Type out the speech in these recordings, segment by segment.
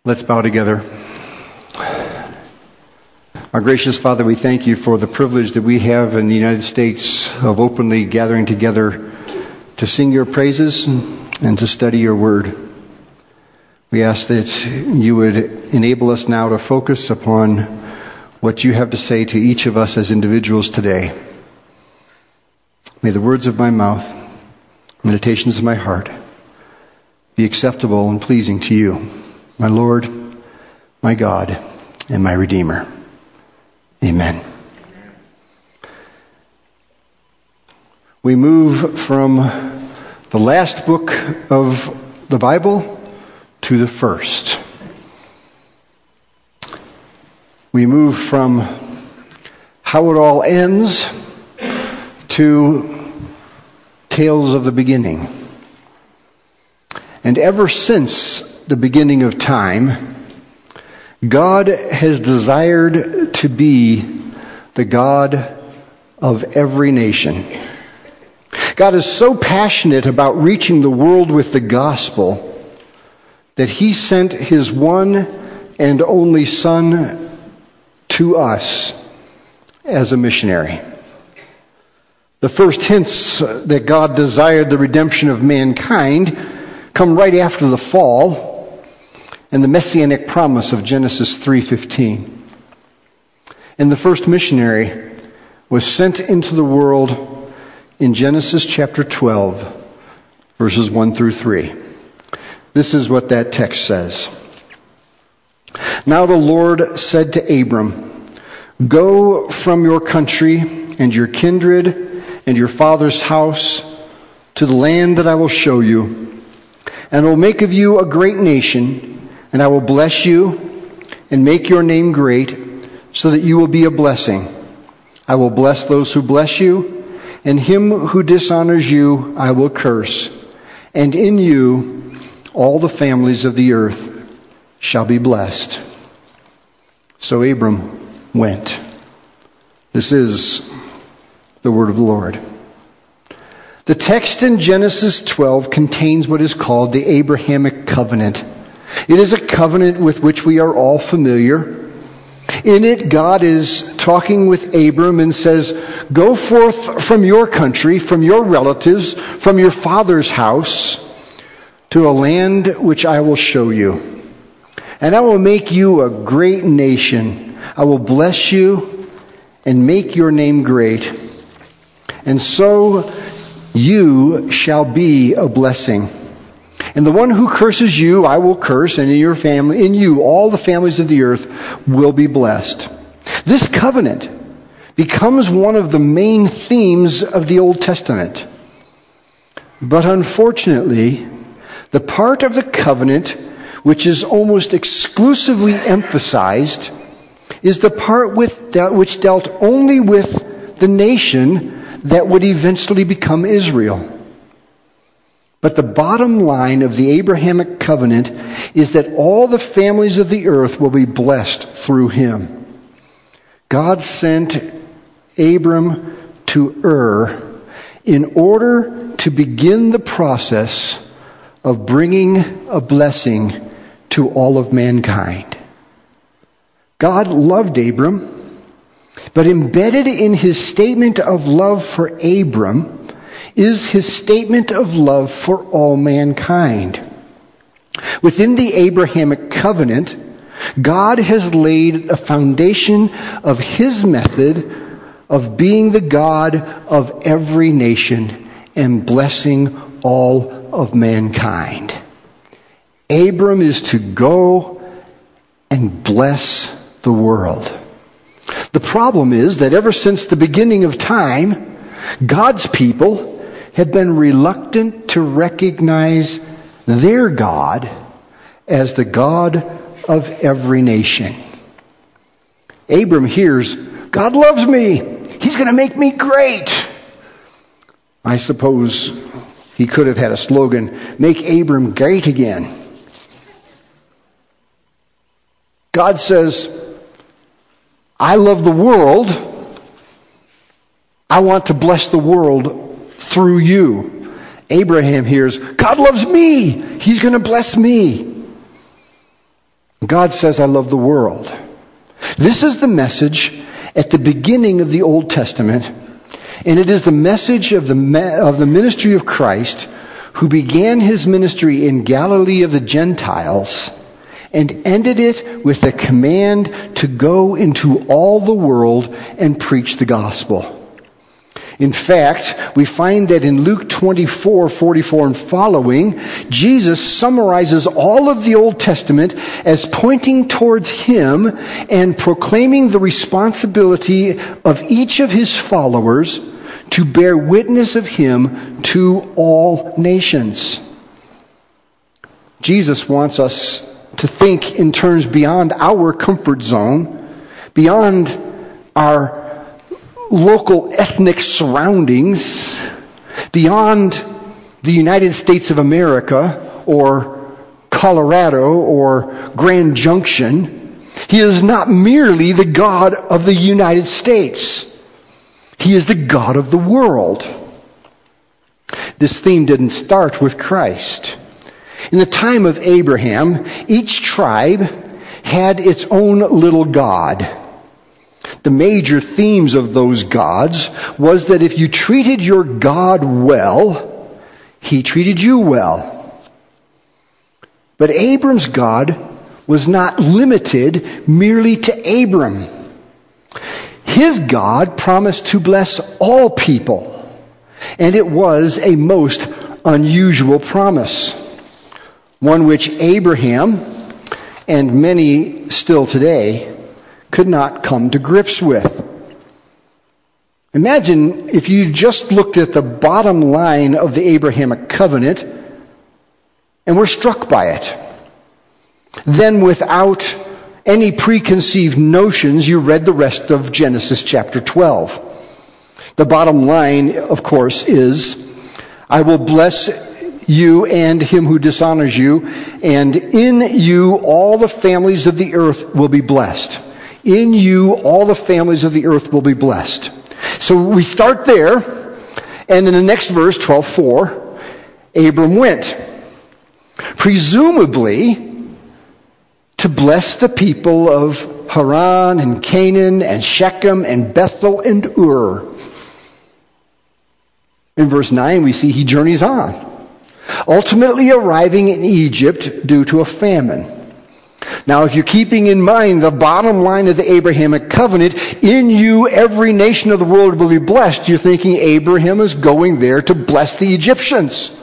Let's bow together. Our gracious Father, we thank you for the privilege that we have in the United States of openly gathering together to sing your praises and to study your word. We ask that you would enable us now to focus upon what you have to say to each of us as individuals today. May the words of my mouth, meditations of my heart, be acceptable and pleasing to you, my Lord, my God, and my Redeemer. Amen. We move from the last book of the Bible to the first. We move from how it all ends to tales of the beginning. And ever since the beginning of time, God has desired to be the God of every nation. God is so passionate about reaching the world with the gospel that He sent His one and only Son to us as a missionary. The first hints that God desired the redemption of mankind come right after the fall and the messianic promise of Genesis 3:15. And the first missionary was sent into the world in Genesis chapter 12, verses 1 through 3. This is what that text says. Now the Lord said to Abram, "Go from your country and your kindred and your father's house to the land that I will show you, and I will make of you a great nation, and I will bless you and make your name great, so that you will be a blessing. I will bless those who bless you, and him who dishonors you I will curse. And in you all the families of the earth shall be blessed." So Abram went. This is the word of the Lord. The text in Genesis 12 contains what is called the Abrahamic covenant. It is a covenant with which we are all familiar. In it, God is talking with Abram and says, "Go forth from your country, from your relatives, from your father's house, to a land which I will show you. And I will make you a great nation. I will bless you and make your name great. And so you shall be a blessing. And the one who curses you, I will curse, and in your family, in you, all the families of the earth will be blessed." This covenant becomes one of the main themes of the Old Testament. But unfortunately, the part of the covenant which is almost exclusively emphasized is the part which dealt only with the nation that would eventually become Israel. But the bottom line of the Abrahamic covenant is that all the families of the earth will be blessed through him. God sent Abram to Ur in order to begin the process of bringing a blessing to all of mankind. God loved Abram, but embedded in his statement of love for Abram is his statement of love for all mankind. Within the Abrahamic covenant, God has laid a foundation of his method of being the God of every nation and blessing all of mankind. Abram is to go and bless the world. The problem is that ever since the beginning of time, God's people have been reluctant to recognize their God as the God of every nation. Abram hears, "God loves me. He's going to make me great." I suppose he could have had a slogan, "Make Abram great again." God says, "I love the world. I want to bless the world through you." Abraham hears, "God loves me. He's going to bless me." God says, I love the world. This is the message at the beginning of the Old Testament, and it is the message of the ministry of Christ, who began his ministry in Galilee of the Gentiles and ended it with a command to go into all the world and preach the gospel. In fact, we find that in Luke 24:44 and following, Jesus summarizes all of the Old Testament as pointing towards him and proclaiming the responsibility of each of his followers to bear witness of him to all nations. Jesus wants us to think in terms beyond our comfort zone, beyond our local ethnic surroundings, beyond the United States of America or Colorado or Grand Junction. He is not merely the God of the United States. He is the God of the world. This theme didn't start with Christ. In the time of Abraham, each tribe had its own little god. The major themes of those gods was that if you treated your God well, he treated you well. But Abram's God was not limited merely to Abram. His God promised to bless all people, and it was a most unusual promise, one which Abraham and many still today could not come to grips with. Imagine if you just looked at the bottom line of the Abrahamic covenant and were struck by it. Then without any preconceived notions, you read the rest of Genesis chapter 12. The bottom line, of course, is, I will bless you and him who dishonors you, and in you all the families of the earth will be blessed. In you, all the families of the earth will be blessed. So we start there, and in the next verse, 12:4, Abram went, presumably to bless the people of Haran and Canaan and Shechem and Bethel and Ur. In verse 9, we see he journeys on, ultimately arriving in Egypt due to a famine. Now, if you're keeping in mind the bottom line of the Abrahamic covenant, in you every nation of the world will be blessed, you're thinking Abraham is going there to bless the Egyptians.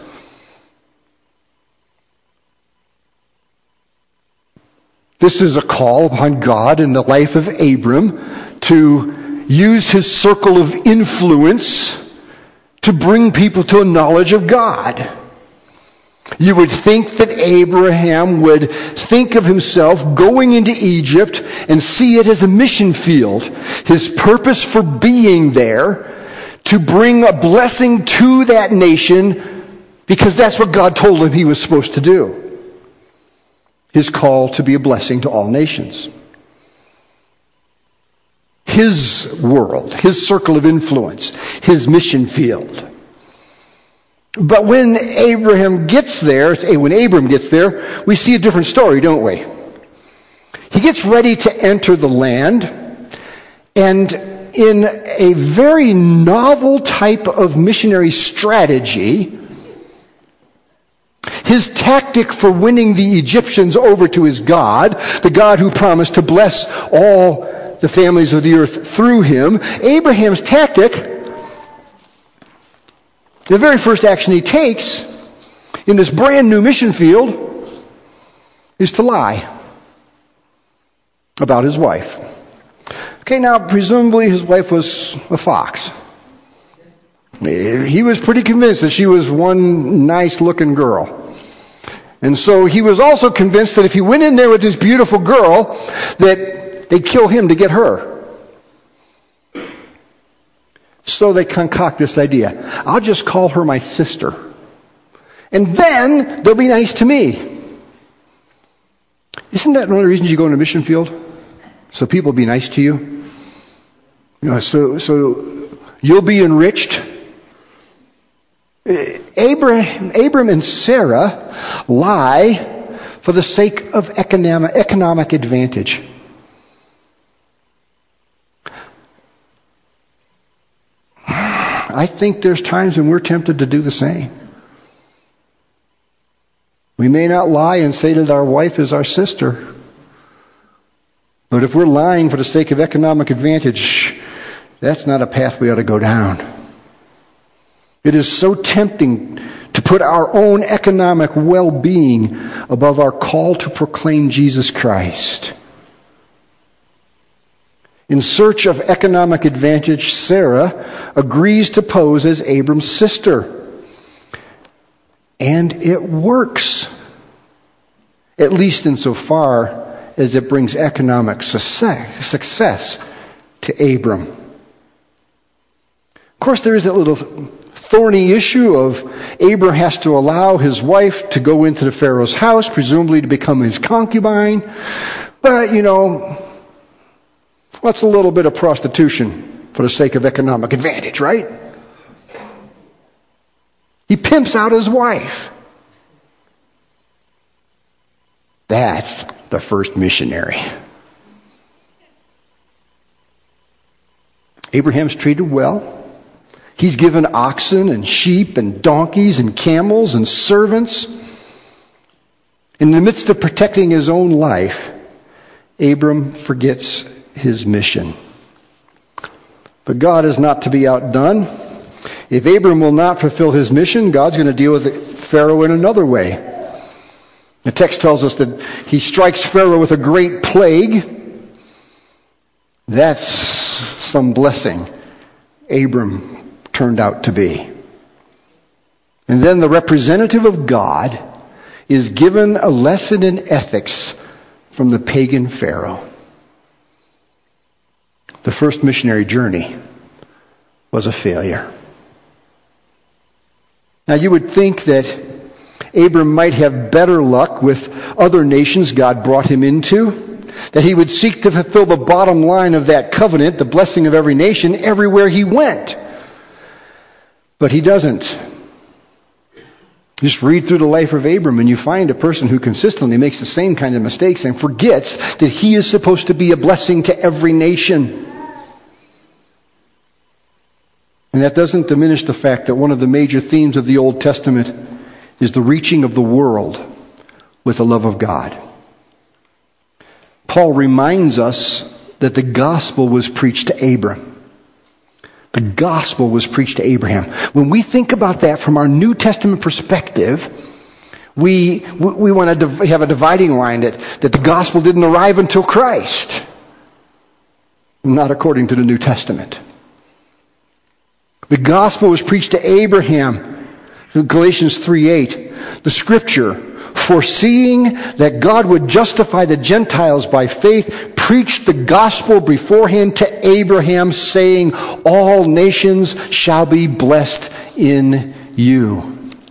This is a call upon God in the life of Abram to use his circle of influence to bring people to a knowledge of God. You would think that Abraham would think of himself going into Egypt and see it as a mission field. His purpose for being there, to bring a blessing to that nation, because that's what God told him he was supposed to do. His call to be a blessing to all nations. His world, his circle of influence, his mission field. But when Abram gets there, we see a different story, don't we? He gets ready to enter the land, and in a very novel type of missionary strategy, his tactic for winning the Egyptians over to his God, the God who promised to bless all the families of the earth through him, Abraham's tactic, the very first action he takes in this brand new mission field is to lie about his wife. Okay, now presumably his wife was a fox. He was pretty convinced that she was one nice looking girl. And so he was also convinced that if he went in there with this beautiful girl, that they'd kill him to get her. So they concoct this idea. I'll just call her my sister. And then they'll be nice to me. Isn't that one of the reasons you go in a mission field? So people be nice to you? So you'll be enriched. Abram and Sarah lie for the sake of economic advantage. I think there's times when we're tempted to do the same. We may not lie and say that our wife is our sister, but if we're lying for the sake of economic advantage, that's not a path we ought to go down. It is so tempting to put our own economic well-being above our call to proclaim Jesus Christ. In search of economic advantage, Sarah agrees to pose as Abram's sister. And it works, at least insofar as it brings economic success to Abram. Of course, there is that little thorny issue of Abram has to allow his wife to go into the Pharaoh's house, presumably to become his concubine. But, what's a little bit of prostitution for the sake of economic advantage, right? He pimps out his wife. That's the first missionary. Abraham's treated well. He's given oxen and sheep and donkeys and camels and servants. In the midst of protecting his own life, Abram forgets his mission. But God is not to be outdone. If Abram will not fulfill his mission, God's going to deal with Pharaoh in another way. The text tells us that he strikes Pharaoh with a great plague. That's some blessing Abram turned out to be. And then the representative of God is given a lesson in ethics from the pagan Pharaoh. The first missionary journey was a failure. Now you would think that Abram might have better luck with other nations God brought him into, that he would seek to fulfill the bottom line of that covenant, the blessing of every nation, everywhere he went. But he doesn't. Just read through the life of Abram and you find a person who consistently makes the same kind of mistakes and forgets that he is supposed to be a blessing to every nation. And that doesn't diminish the fact that one of the major themes of the Old Testament is the reaching of the world with the love of God. Paul reminds us that the gospel was preached to Abram. The gospel was preached to Abraham. When we think about that from our New Testament perspective, we want to have a dividing line that the gospel didn't arrive until Christ. Not according to the New Testament. The gospel was preached to Abraham. Galatians 3:8. The scripture, foreseeing that God would justify the Gentiles by faith, preached the gospel beforehand to Abraham, saying, all nations shall be blessed in you.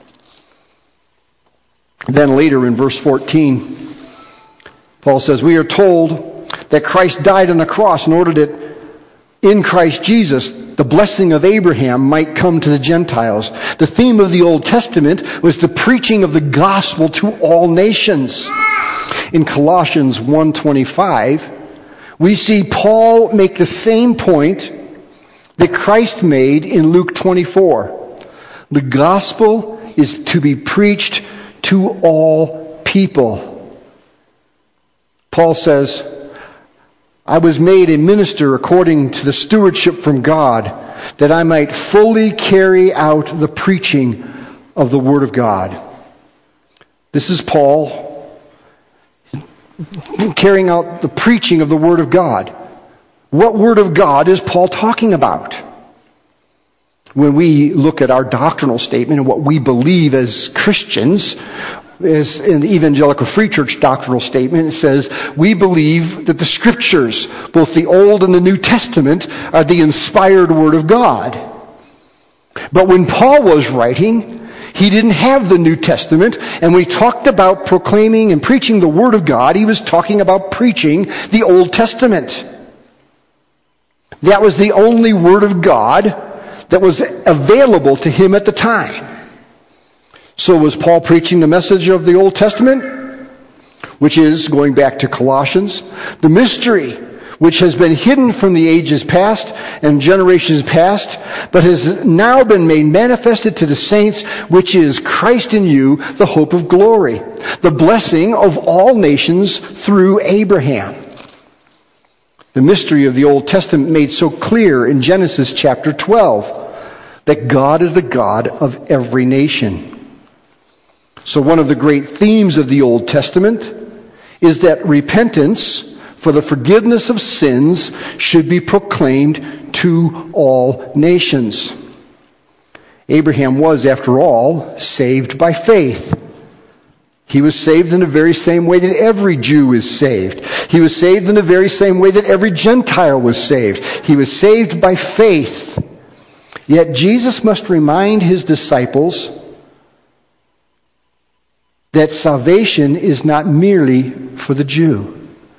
Then later in verse 14, Paul says, we are told that Christ died on the cross in order that in Christ Jesus, the blessing of Abraham might come to the Gentiles. The theme of the Old Testament was the preaching of the gospel to all nations. In Colossians 1:25, we see Paul make the same point that Christ made in Luke 24. The gospel is to be preached to all people. Paul says, I was made a minister according to the stewardship from God, that I might fully carry out the preaching of the Word of God. This is Paul carrying out the preaching of the Word of God. What Word of God is Paul talking about? When we look at our doctrinal statement and what we believe as Christians, is in the Evangelical Free Church doctrinal statement, it says, we believe that the Scriptures, both the Old and the New Testament, are the inspired Word of God. But when Paul was writing, he didn't have the New Testament, and when he talked about proclaiming and preaching the Word of God, he was talking about preaching the Old Testament. That was the only Word of God that was available to him at the time. So was Paul preaching the message of the Old Testament? which is, going back to Colossians, the mystery which has been hidden from the ages past and generations past, but has now been made manifested to the saints, which is Christ in you, the hope of glory, the blessing of all nations through Abraham. The mystery of the Old Testament made so clear in Genesis chapter 12, that God is the God of every nation. So one of the great themes of the Old Testament is that repentance for the forgiveness of sins should be proclaimed to all nations. Abraham was, after all, saved by faith. He was saved in the very same way that every Jew is saved. He was saved in the very same way that every Gentile was saved. He was saved by faith. Yet Jesus must remind his disciples that salvation is not merely for the Jew.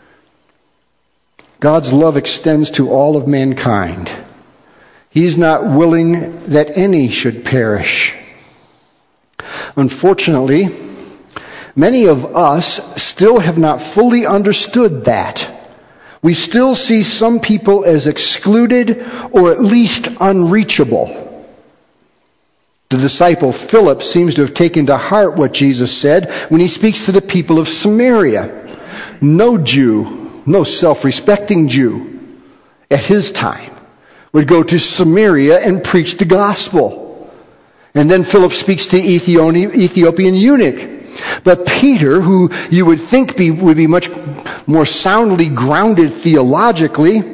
God's love extends to all of mankind. He's not willing that any should perish. Unfortunately, many of us still have not fully understood that. We still see some people as excluded or at least unreachable. The disciple Philip seems to have taken to heart what Jesus said when he speaks to the people of Samaria. No Jew, no self-respecting Jew at his time would go to Samaria and preach the gospel. And then Philip speaks to Ethiopian eunuch. But Peter, who you would think would be much more soundly grounded theologically,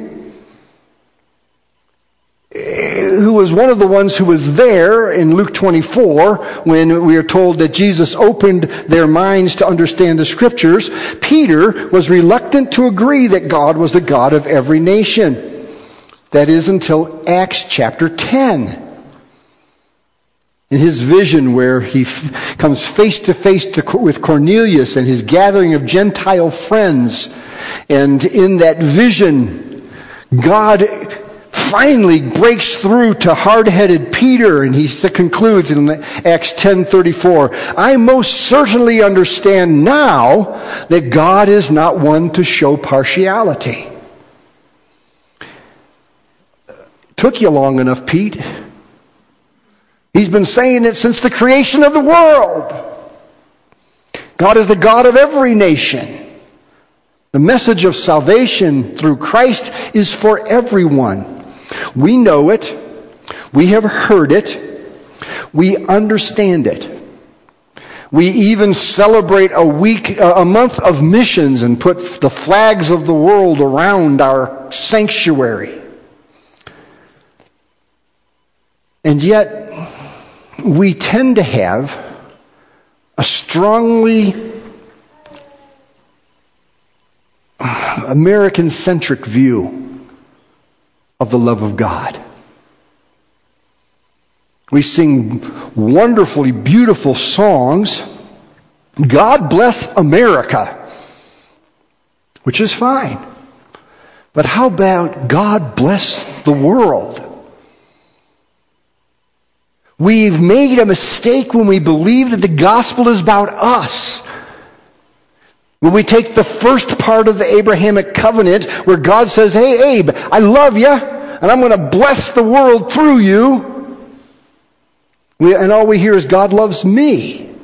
who was one of the ones who was there in Luke 24 when we are told that Jesus opened their minds to understand the Scriptures, Peter was reluctant to agree that God was the God of every nation. That is until Acts chapter 10. In his vision where he comes face to face with Cornelius and his gathering of Gentile friends. And in that vision, God finally breaks through to hard-headed Peter, and he concludes in Acts 10:34, I most certainly understand now that God is not one to show partiality. Took you long enough, Pete. He's been saying it since the creation of the world. God is the God of every nation. The message of salvation through Christ is for everyone. We know it. We have heard it. We understand it. We even celebrate a month of missions and put the flags of the world around our sanctuary. And yet, we tend to have a strongly American-centric view of the love of God. We sing wonderfully beautiful songs. God bless America, which is fine. But how about God bless the world? We've made a mistake when we believe that the gospel is about us. When we take the first part of the Abrahamic covenant where God says, hey, Abe, I love you, and I'm going to bless the world through you. And all we hear is, God loves me.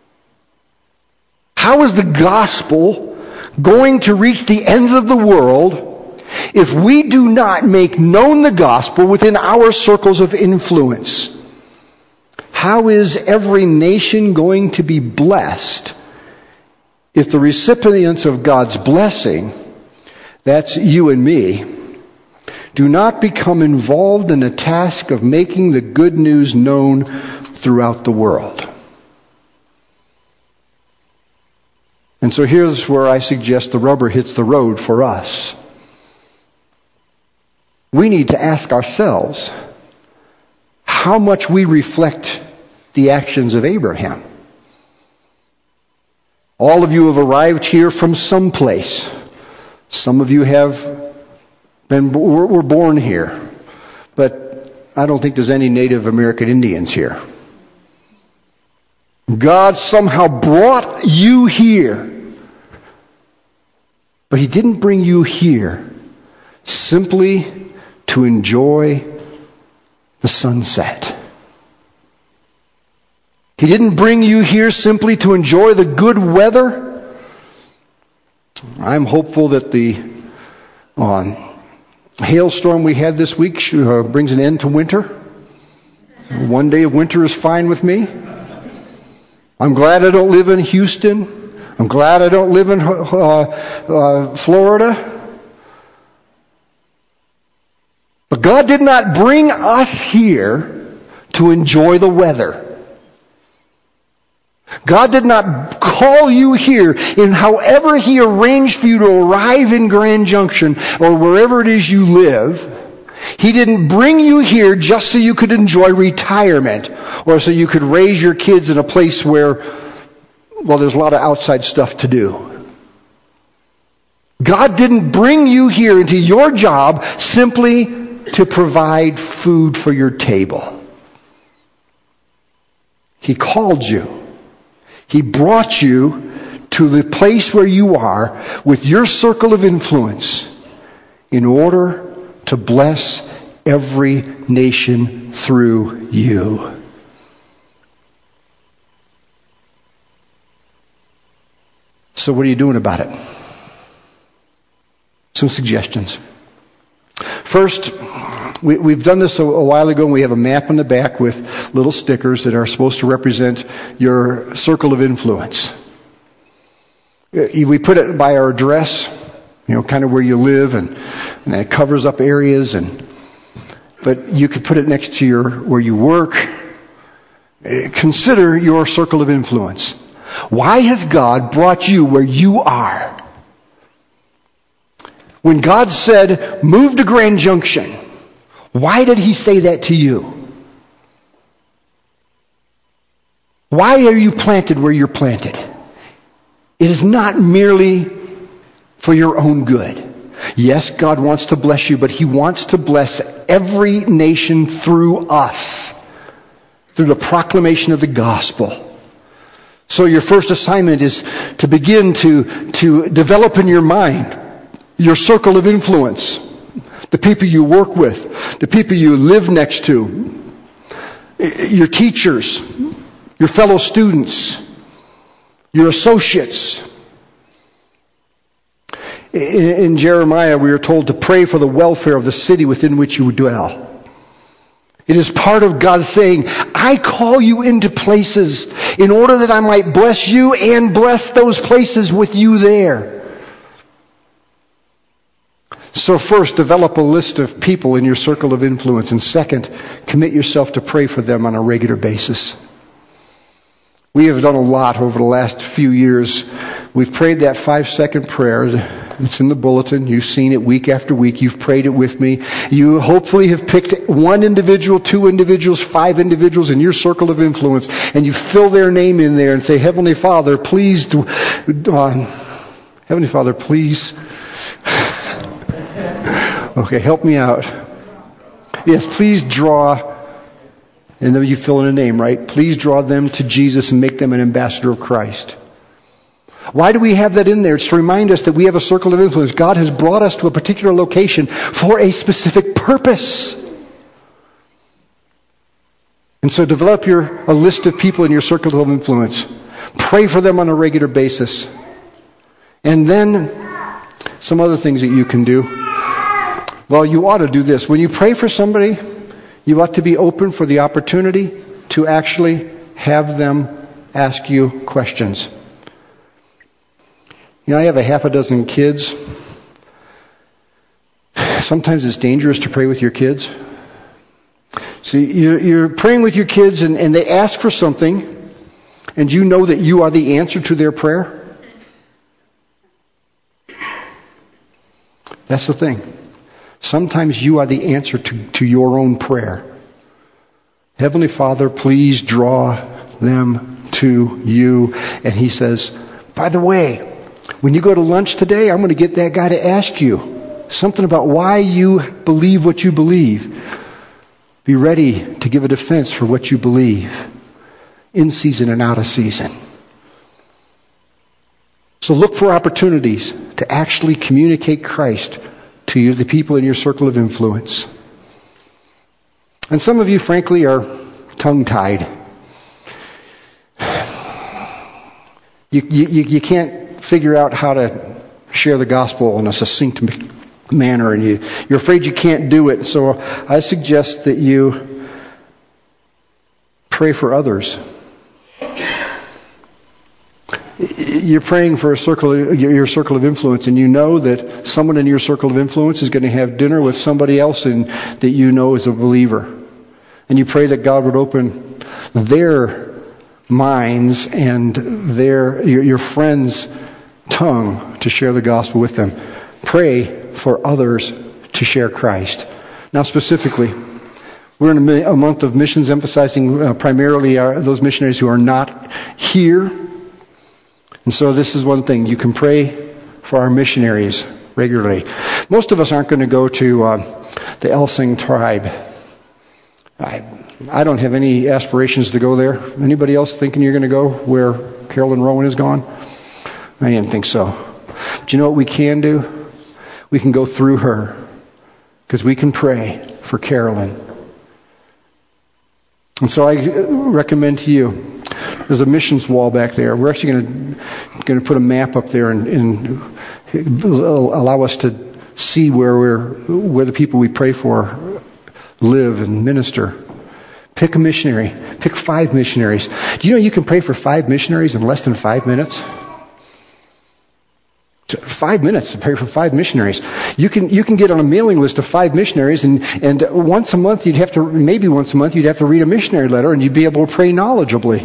How is the gospel going to reach the ends of the world if we do not make known the gospel within our circles of influence? How is every nation going to be blessed if the recipients of God's blessing, that's you and me, do not become involved in the task of making the good news known throughout the world? And so here's where I suggest the rubber hits the road for us. We need to ask ourselves how much we reflect the actions of Abraham. All of you have arrived here from some place. Some of you were born here. But I don't think there's any Native American Indians here. God somehow brought you here But He didn't bring you here simply to enjoy the sunset. He didn't bring you here simply to enjoy the good weather. I'm hopeful that the hailstorm we had this week brings an end to winter. One day of winter is fine with me. I'm glad I don't live in Houston. I'm glad I don't live in Florida. But God did not bring us here to enjoy the weather. God did not call you here in however He arranged for you to arrive in Grand Junction or wherever it is you live. He didn't bring you here just so you could enjoy retirement or so you could raise your kids in a place where, well, there's a lot of outside stuff to do. God didn't bring you here into your job simply to provide food for your table. He called you. He brought you to the place where you are with your circle of influence in order to bless every nation through you. So what are you doing about it? Some suggestions. First, we've done this a while ago, and we have a map on the back with little stickers that are supposed to represent your circle of influence. We put it by our address, kind of where you live, and it covers up areas. But you could put it next to where you work. Consider your circle of influence. Why has God brought you where you are? When God said, move to Grand Junction, why did He say that to you? Why are you planted where you're planted? It is not merely for your own good. Yes, God wants to bless you, but He wants to bless every nation through us, through the proclamation of the gospel. So your first assignment is to begin to develop in your mind your circle of influence, the people you work with, the people you live next to, your teachers, your fellow students, your associates. In Jeremiah, we are told to pray for the welfare of the city within which you dwell. It is part of God saying, I call you into places in order that I might bless you and bless those places with you there. So first, develop a list of people in your circle of influence. And second, commit yourself to pray for them on a regular basis. We have done a lot over the last few years. We've prayed that 5-second prayer. It's in the bulletin. You've seen it week after week. You've prayed it with me. You hopefully have picked one individual, 2 individuals, 5 individuals in your circle of influence, and you fill their name in there and say, Heavenly Father, please, okay, help me out. Yes, please draw, and then you fill in a name, right? Please draw them to Jesus and make them an ambassador of Christ. Why do we have that in there? It's to remind us that we have a circle of influence. God has brought us to a particular location for a specific purpose. And so develop a list of people in your circle of influence. Pray for them on a regular basis. And then some other things that you can do. Well, you ought to do this. When you pray for somebody, you ought to be open for the opportunity to actually have them ask you questions. I have a half a dozen kids. Sometimes it's dangerous to pray with your kids. See, you're praying with your kids and they ask for something, and you know that you are the answer to their prayer. That's the thing. Sometimes you are the answer to your own prayer. Heavenly Father, please draw them to you. And He says, by the way, when you go to lunch today, I'm going to get that guy to ask you something about why you believe what you believe. Be ready to give a defense for what you believe, in season and out of season. So look for opportunities to actually communicate Christ to you, the people in your circle of influence. And some of you, frankly, are tongue-tied. You can't figure out how to share the gospel in a succinct manner, and you're afraid you can't do it. So I suggest that you pray for others. You're praying for your circle of influence, and you know that someone in your circle of influence is going to have dinner with somebody else that you know is a believer. And you pray that God would open their minds and your friend's tongue to share the gospel with them. Pray for others to share Christ. Now specifically, we're in a month of missions emphasizing primarily those missionaries who are not here. And so this is one thing. You can pray for our missionaries regularly. Most of us aren't going to go to the Elsing tribe. I don't have any aspirations to go there. Anybody else thinking you're going to go where Carolyn Rowan is gone? I didn't think so. But you know what we can do? We can go through her, because we can pray for Carolyn. And so I recommend to you, there's a missions wall back there. We're actually going to put a map up there and allow us to see where the people we pray for live and minister. Pick a missionary. Pick 5 missionaries. Do you know you can pray for 5 missionaries in less than 5 minutes? 5 minutes to pray for 5 missionaries. You can get on a mailing list of 5 missionaries, and once a month you'd have to read a missionary letter, and you'd be able to pray knowledgeably.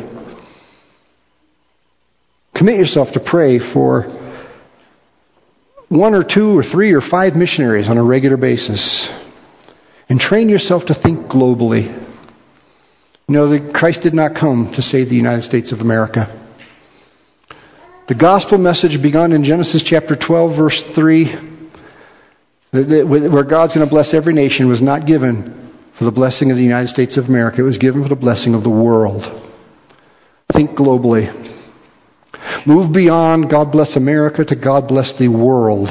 Commit yourself to pray for 1 or 2 or 3 or 5 missionaries on a regular basis. And train yourself to think globally. You know that Christ did not come to save the United States of America. The gospel message begun in Genesis chapter 12, verse 3, where God's going to bless every nation, was not given for the blessing of the United States of America. It was given for the blessing of the world. Think globally. Move beyond God bless America to God bless the world.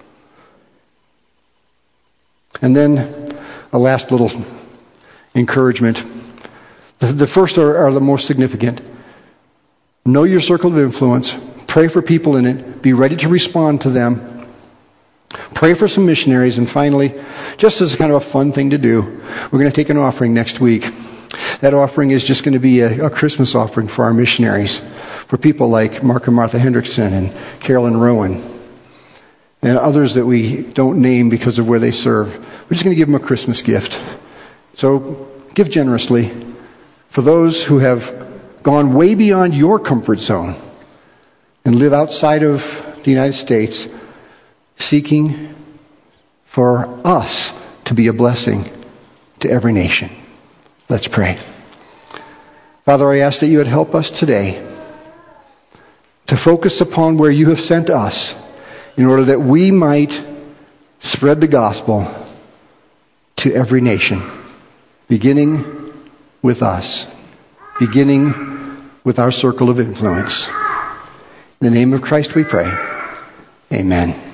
And then a last little encouragement. The first are the most significant. Know your circle of influence. Pray for people in it. Be ready to respond to them. Pray for some missionaries. And finally, just as kind of a fun thing to do, we're going to take an offering next week. That offering is just going to be a Christmas offering for our missionaries, for people like Mark and Martha Hendrickson and Carolyn Rowan, and others that we don't name because of where they serve. We're just going to give them a Christmas gift. So give generously for those who have gone way beyond your comfort zone and live outside of the United States, seeking for us to be a blessing to every nation. Let's pray. Father, I ask that you would help us today to focus upon where you have sent us in order that we might spread the gospel to every nation, beginning with us, beginning with our circle of influence. In the name of Christ we pray. Amen.